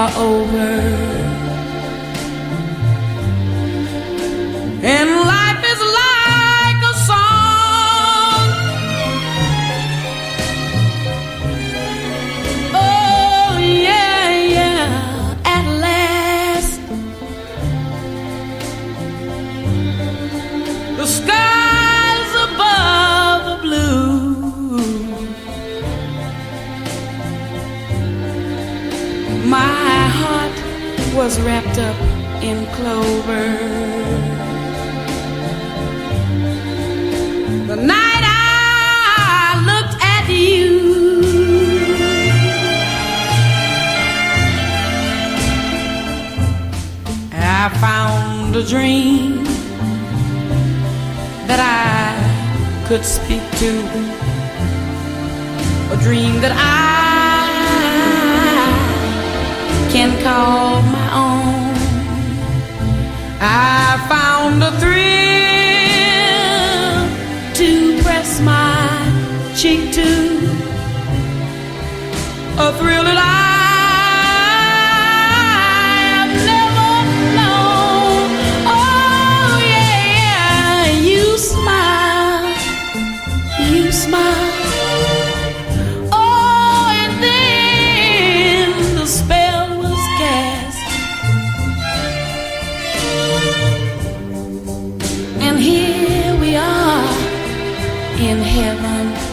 are over, and life is like a song. Oh yeah, yeah, at last the skies above the blue, my heart was wrapped up in clover. The night I looked at you, I found a dream that I could speak to, a dream that I can call my own. I found a thrill to press my cheek to, a thrill that I have never known. Oh yeah, you smile, you smile. Oh, and then the spell was cast, and here we are in heaven.